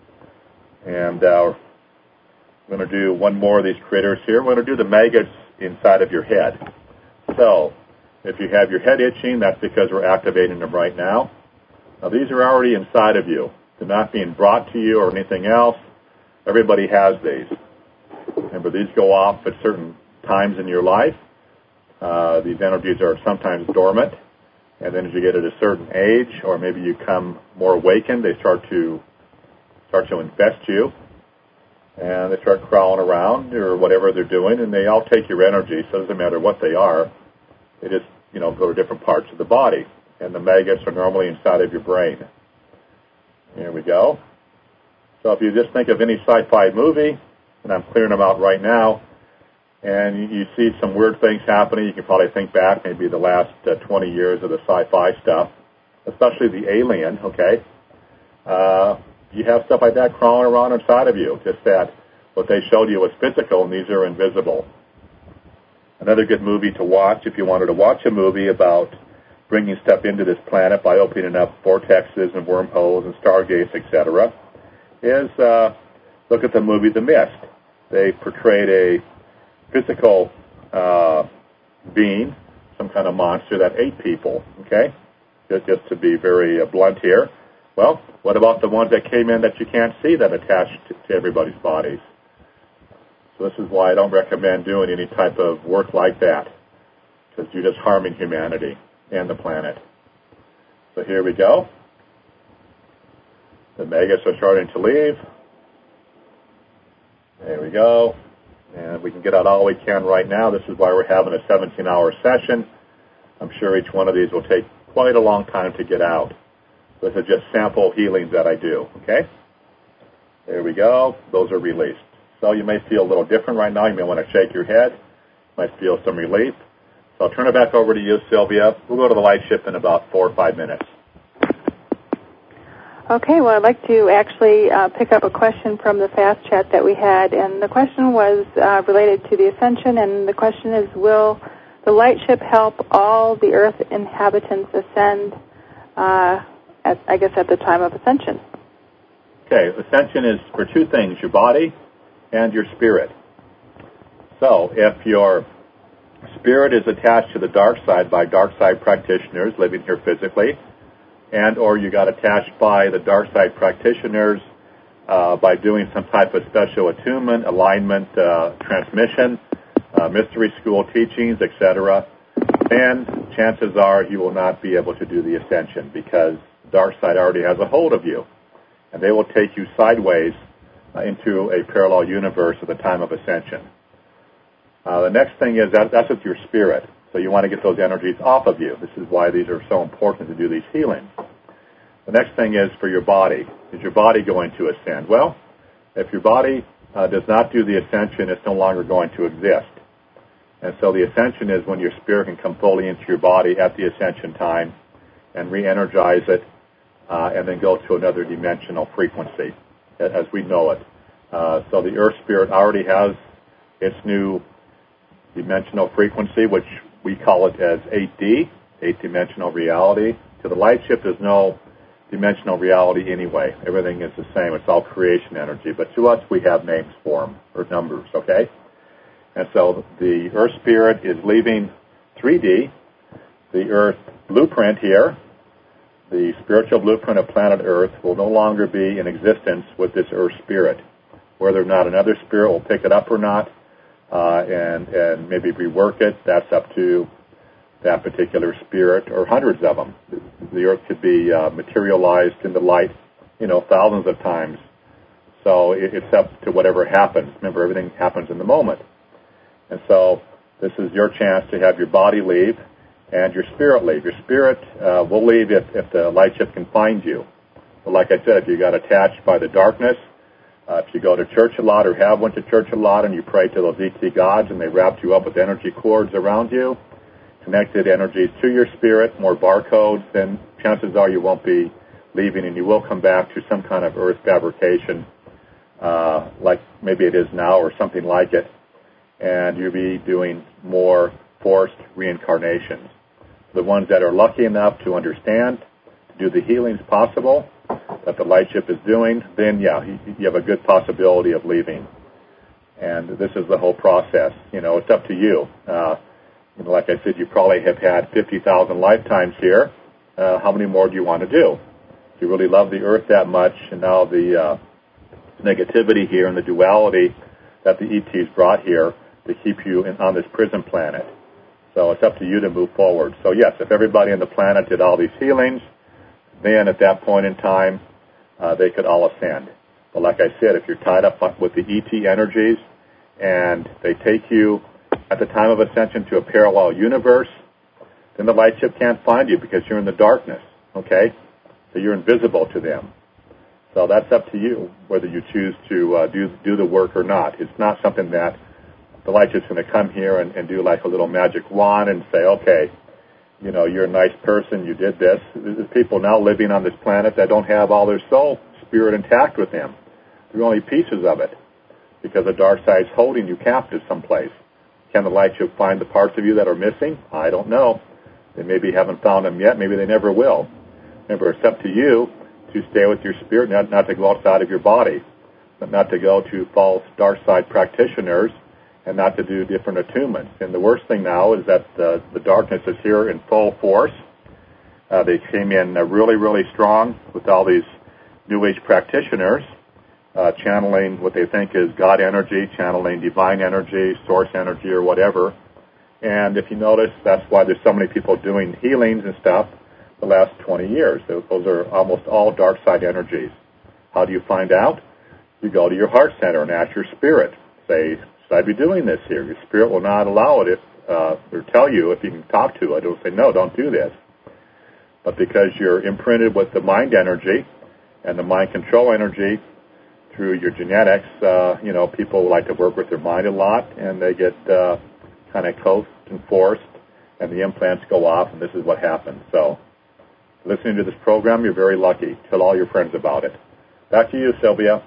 [SPEAKER 1] And uh, we're going to do one more of these critters here. We're going to do the maggots inside of your head. So, if you have your head itching, that's because we're activating them right now. Now, these are already inside of you. They're not being brought to you or anything else. Everybody has these. Remember, these go off at certain times in your life. Uh, these energies are sometimes dormant. And then as you get at a certain age, or maybe you come more awakened, they start to start to infest you. And they start crawling around or whatever they're doing, and they all take your energy, so it doesn't matter what they are. They just, you know, go to different parts of the body. And the maggots are normally inside of your brain. Here we go. So if you just think of any sci-fi movie, and I'm clearing them out right now, and you see some weird things happening, you can probably think back maybe the last uh, twenty years of the sci-fi stuff, especially the Alien, okay? Uh, you have stuff like that crawling around inside of you, just that what they showed you was physical, and these are invisible. Another good movie to watch, if you wanted to watch a movie about bringing stuff into this planet by opening up vortexes and wormholes and stargates, et cetera, is uh, look at the movie The Mist. They portrayed a physical uh, being, some kind of monster that ate people, okay? Just, just to be very uh, blunt here. Well, what about the ones that came in that you can't see that attached to, to everybody's bodies? So this is why I don't recommend doing any type of work like that, because you're just harming humanity and the planet. So here we go. The maggots are starting to leave. There we go. And we can get out all we can right now. This is why we're having a seventeen-hour session. I'm sure each one of these will take quite a long time to get out. This is just sample healings that I do, okay? There we go. Those are released. So you may feel a little different right now. You may want to shake your head. You might feel some relief. So I'll turn it back over to you, Sylvia. We'll go to the light ship in about four or five minutes.
[SPEAKER 2] Okay, well, I'd like to actually uh, pick up a question from the fast chat that we had, and the question was uh, related to the ascension, and the question is, will the light ship help all the Earth inhabitants ascend, uh, at, I guess, at the time of ascension?
[SPEAKER 1] Okay, ascension is for two things, your body and your spirit. So if your spirit is attached to the dark side by dark side practitioners living here physically, and or you got attached by the dark side practitioners uh, by doing some type of special attunement, alignment, uh, transmission, uh, mystery school teachings, et cetera, then chances are you will not be able to do the ascension because the dark side already has a hold of you, and they will take you sideways uh, into a parallel universe at the time of ascension. Uh, the next thing is that that's with your spirit. So you want to get those energies off of you. This is why these are so important to do these healings. The next thing is for your body. Is your body going to ascend? Well, if your body uh, does not do the ascension, it's no longer going to exist. And so the ascension is when your spirit can come fully into your body at the ascension time and re-energize it uh, and then go to another dimensional frequency as we know it. Uh, so the Earth Spirit already has its new dimensional frequency, which we call it as eight D, eight-dimensional reality. To the light ship, there's no dimensional reality anyway. Everything is the same. It's all creation energy. But to us, we have names for them, or numbers, okay? And so the Earth Spirit is leaving three D, the Earth blueprint here, the spiritual blueprint of planet Earth will no longer be in existence with this Earth Spirit. Whether or not another spirit will pick it up or not, uh, and, and maybe rework it, that's up to that particular spirit, or hundreds of them. The Earth could be uh, materialized into light, you know, thousands of times. So it, it's up to whatever happens. Remember, everything happens in the moment. And so this is your chance to have your body leave and your spirit leave. Your spirit uh, will leave if, if the light ship can find you. But like I said, if you got attached by the darkness, uh, if you go to church a lot or have went to church a lot and you pray to those E T gods and they wrapped you up with energy cords around you, connected energies to your spirit, more barcodes, then chances are you won't be leaving and you will come back to some kind of earth fabrication, uh, like maybe it is now or something like it, and you'll be doing more forced reincarnations. The ones that are lucky enough to understand, to do the healings possible that the light ship is doing, then yeah, you have a good possibility of leaving. And this is the whole process. You know, it's up to you. Uh, You know, like I said, you probably have had fifty thousand lifetimes here. Uh, how many more do you want to do? If you really love the Earth that much, and now the uh, negativity here and the duality that the E Ts brought here to keep you in, on this prison planet. So it's up to you to move forward. So yes, if everybody on the planet did all these healings, then at that point in time, uh, they could all ascend. But like I said, if you're tied up with the E T energies and they take you at the time of ascension to a parallel universe, then the light ship can't find you because you're in the darkness, okay? So you're invisible to them. So that's up to you, whether you choose to uh, do do the work or not. It's not something that the light ship's going to come here and, and do like a little magic wand and say, okay, you know, you're a nice person, you did this. There's people now living on this planet that don't have all their soul spirit intact with them. They're only pieces of it because the dark side's holding you captive someplace. Can the light ship find the parts of you that are missing? I don't know. They maybe haven't found them yet. Maybe they never will. Remember, it's up to you to stay with your spirit, not, not to go outside of your body, but not to go to false dark side practitioners and not to do different attunements. And the worst thing now is that the, the darkness is here in full force. Uh, they came in uh, really, really strong with all these New Age practitioners, Uh, channeling what they think is God energy, channeling divine energy, source energy, or whatever. And if you notice, that's why there's so many people doing healings and stuff the last twenty years. Those, those are almost all dark side energies. How do you find out? You go to your heart center and ask your spirit. Say, should I be doing this here? Your spirit will not allow it if, uh, or tell you if you can talk to it. It'll say, no, don't do this. But because you're imprinted with the mind energy and the mind control energy, through your genetics, uh, you know, people like to work with their mind a lot, and they get uh, kind of coaxed and forced, and the implants go off, and this is what happens. So, listening to this program, you're very lucky. Tell all your friends about it. Back to you, Sylvia.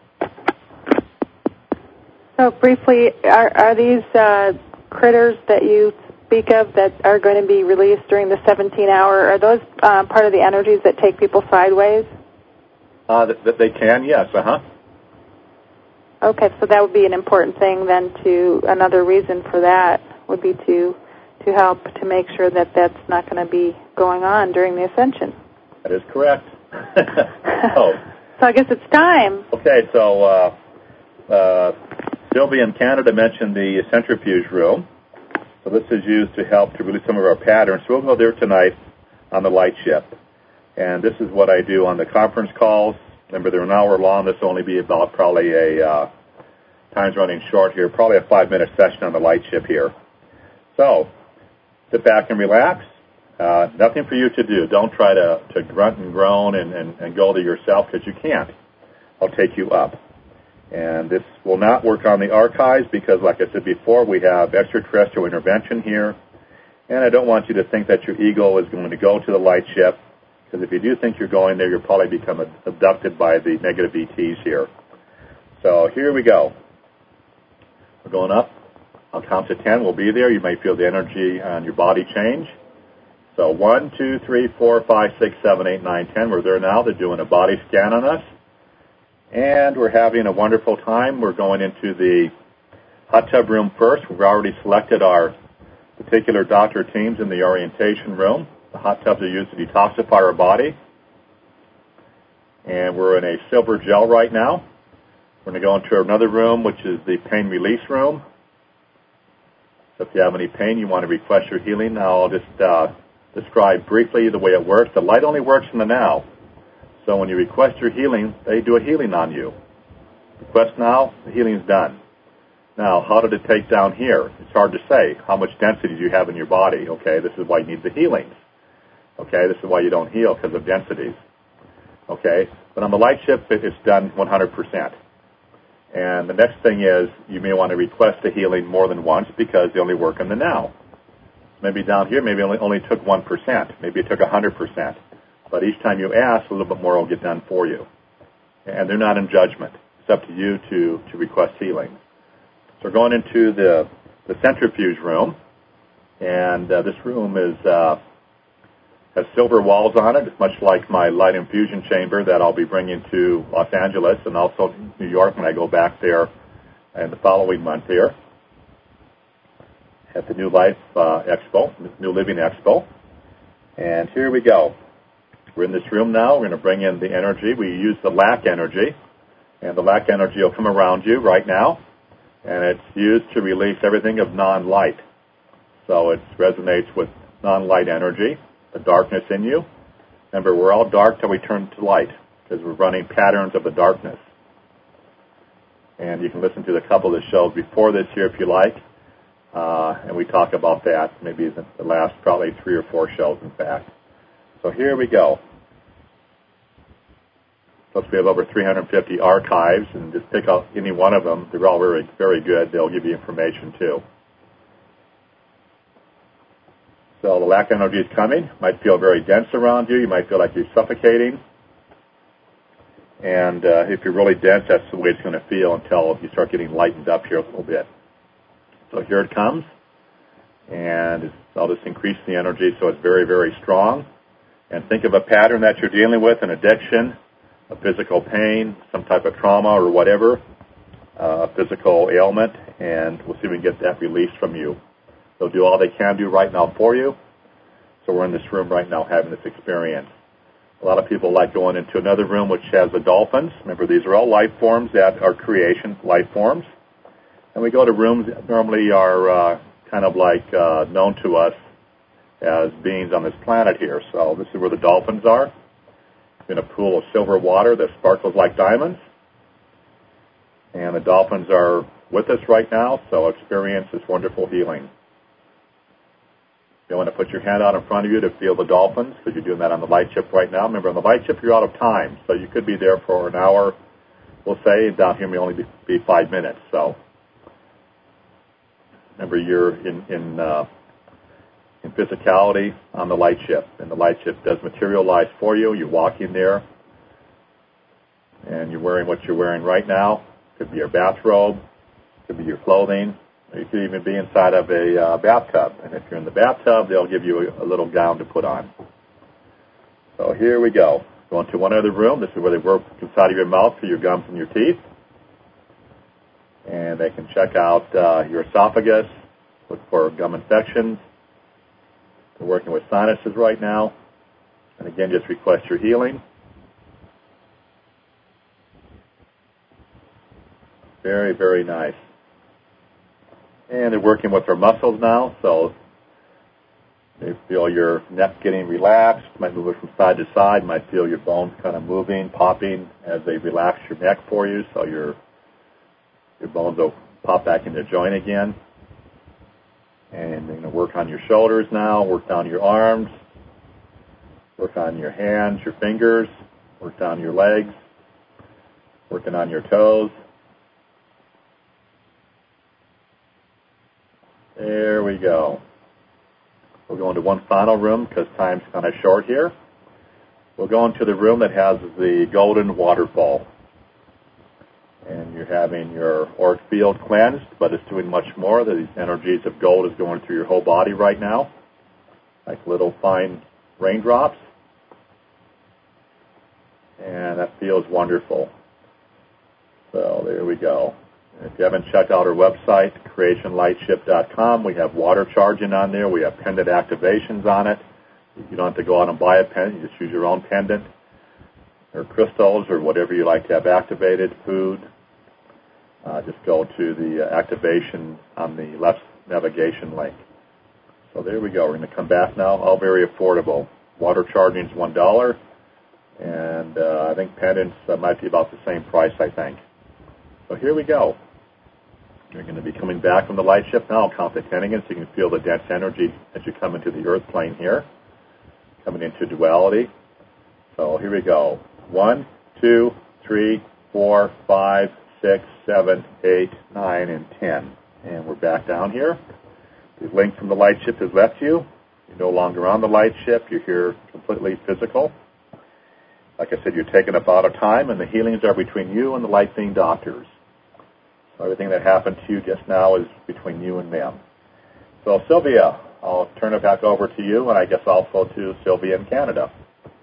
[SPEAKER 2] So, briefly, are, are these uh, critters that you speak of that are going to be released during the seventeen hour, are those uh, part of the energies that take people sideways?
[SPEAKER 1] Uh, that, that they can, yes, uh-huh.
[SPEAKER 2] Okay, so that would be an important thing then to, another reason for that would be to to help to make sure that that's not going to be going on during the ascension.
[SPEAKER 1] That is correct. oh.
[SPEAKER 2] So I guess it's time.
[SPEAKER 1] Okay, so uh, uh, Sylvia in Canada mentioned the centrifuge room. So this is used to help to release some of our patterns. So we'll go there tonight on the light ship. And this is what I do on the conference calls. Remember, they're an hour long. This will only be about probably a, uh, time's running short here, probably a five-minute session on the light ship here. So, sit back and relax. Uh, nothing for you to do. Don't try to, to grunt and groan and, and, and go to yourself because you can't. I'll take you up. And this will not work on the archives because, like I said before, we have extraterrestrial intervention here. And I don't want you to think that your ego is going to go to the light ship, Because if you do think you're going there, you'll probably become abducted by the negative E Ts here. So here we go. We're going up. I'll count to ten. We'll be there. You may feel the energy on your body change. So one, two, three, four, five, six, seven, eight, nine, ten. We're there now. They're doing a body scan on us. And we're having a wonderful time. We're going into the hot tub room first. We've already selected our particular doctor teams in the orientation room. The hot tubs are used to detoxify our body. And we're in a silver gel right now. We're going to go into another room, which is the pain release room. So if you have any pain, you want to request your healing. Now I'll just uh, describe briefly the way it works. The light only works in the now. So when you request your healing, they do a healing on you. Request now, the healing's done. Now, how did it take down here? It's hard to say. How much density do you have in your body? Okay, this is why you need the healings. Okay, this is why you don't heal, because of densities. Okay, but on the light ship, it's done one hundred percent. And the next thing is, you may want to request a healing more than once because they only work in the now. Maybe down here, maybe only only took one percent. Maybe it took one hundred percent. But each time you ask, a little bit more will get done for you. And they're not in judgment. It's up to you to, to request healing. So we're going into the, the centrifuge room. And uh, this room is uh, has silver walls on it. It's much like my light infusion chamber that I'll be bringing to Los Angeles and also New York when I go back there in the following month here at the New Life uh, Expo, New Living Expo. And here we go. We're in this room now. We're going to bring in the energy. We use the lac energy, and the lac energy will come around you right now, and it's used to release everything of non-light. So it resonates with non-light energy, the darkness in you. Remember, we're all dark till we turn to light because we're running patterns of the darkness. And you can listen to a couple of the shows before this here if you like, uh, and we talk about that, maybe the, the last probably three or four shows, in fact. So here we go. Plus we have over three hundred fifty archives, and just pick out any one of them. They're all very, very good. They'll give you information too. So the lac energy is coming. Might feel very dense around you. You might feel like you're suffocating. And uh, if you're really dense, that's the way it's going to feel until you start getting lightened up here a little bit. So here it comes. And it's, I'll just increase the energy so it's very, very strong. And think of a pattern that you're dealing with, an addiction, a physical pain, some type of trauma or whatever, uh, a physical ailment, and we'll see if we can get that released from you. They'll do all they can do right now for you. So we're in this room right now having this experience. A lot of people like going into another room which has the dolphins. Remember, these are all life forms that are creation life forms. And we go to rooms that normally are uh, kind of like uh, known to us as beings on this planet here. So this is where the dolphins are, in a pool of silver water that sparkles like diamonds. And the dolphins are with us right now, so experience this wonderful healing. You want to put your hand out in front of you to feel the dolphins, because you're doing that on the light ship right now. Remember, on the light ship, you're out of time, so you could be there for an hour, we'll say, and down here may only be, be five minutes. So remember, you're in, in uh, in physicality on the light ship, and the light ship does materialize for you. You're walking there, and you're wearing what you're wearing right now. Could be your bathrobe, could be your clothing, or you could even be inside of a uh, bathtub. And if you're in the bathtub, they'll give you a, a little gown to put on. So here we go. Go into one other room. This is where they work inside of your mouth for your gums and your teeth. And they can check out uh, your esophagus, look for gum infections. We're working with sinuses right now. And again, just request your healing. Very, very nice. And they're working with their muscles now, so they feel your neck getting relaxed. Might move it from side to side. Might feel your bones kind of moving, popping as they relax your neck for you, so your your bones will pop back into joint again. And they're going to work on your shoulders now, work down your arms, work on your hands, your fingers, work down your legs, working on your toes. There we go. We'll go into one final room because time's kind of short here. we'll go into the room that has the golden waterfall. And you're having your auric field cleansed, but it's doing much more. These energies of gold is going through your whole body right now, like little fine raindrops. And that feels wonderful. So there we go. If you haven't checked out our website, creation light ship dot com, we have water charging on there. We have pendant activations on it. You don't have to go out and buy a pendant. You just use your own pendant or crystals or whatever you like to have activated, food. Uh, just go to the uh, activation on the left navigation link. So there we go. We're going to come back now. All very affordable. Water charging is one dollar, and uh, I think pendants uh, might be about the same price, I think. So here we go. You're going to be coming back from the light ship now. I'll count to ten again so you can feel the dense energy as you come into the earth plane here, coming into duality. So here we go. One, two, three, four, five, six, seven, eight, nine, and ten. And we're back down here. The link from the light ship has left you. You're no longer on the light ship. You're here completely physical. Like I said, you're taking up out of time, and the healings are between you and the light being doctors. So everything that happened to you just now is between you and them. So Sylvia, I'll turn it back over to you, and I guess also to Sylvia in Canada.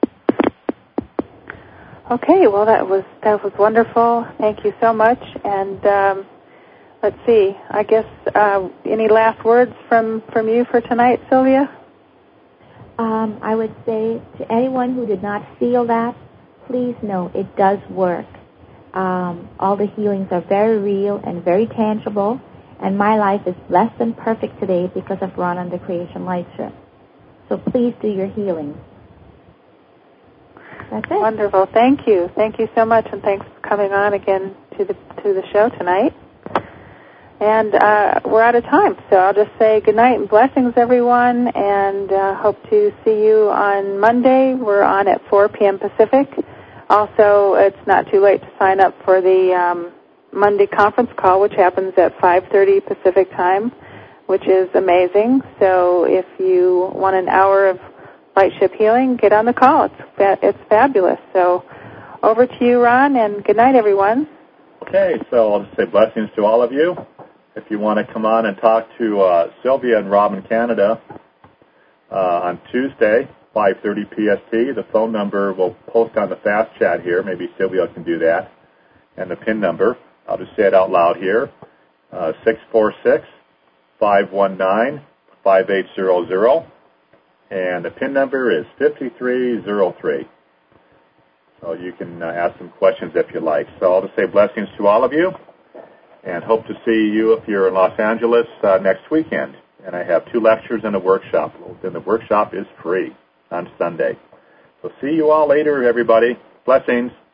[SPEAKER 2] Okay, well that was that was wonderful. Thank you so much. And um, let's see. I guess uh, any last words from, from you for tonight, Sylvia?
[SPEAKER 3] Um, I would say to anyone who did not feel that, please know it does work. Um, all the healings are very real and very tangible, and my life is less than perfect today because of Ron and the Creation Light Ship. So please do your healing. That's it.
[SPEAKER 2] Wonderful. Thank you. Thank you so much, and thanks for coming on again to the to the show tonight. And uh, we're out of time, so I'll just say good night and blessings, everyone, and uh, hope to see you on Monday. We're on at four p.m. Pacific. Also, it's not too late to sign up for the um, Monday conference call, which happens at five thirty Pacific time, which is amazing. So if you want an hour of light ship healing, get on the call. It's fa- it's fabulous. So over to you, Ron, and good night, everyone.
[SPEAKER 1] Okay, so I'll just say blessings to all of you. If you want to come on and talk to uh, Sylvia and Rob in Canada uh, on Tuesday, five thirty P S T, the phone number we'll post on the fast chat here. Maybe Sylvia can do that. And the PIN number, I'll just say it out loud here, uh, six four six, five one nine, five eight zero zero. And the PIN number is five three zero three. So you can uh, ask some questions if you like. So I'll just say blessings to all of you, and hope to see you if you're in Los Angeles uh, next weekend. And I have two lectures and a workshop. And the workshop is free on Sunday. So see you all later, everybody. Blessings.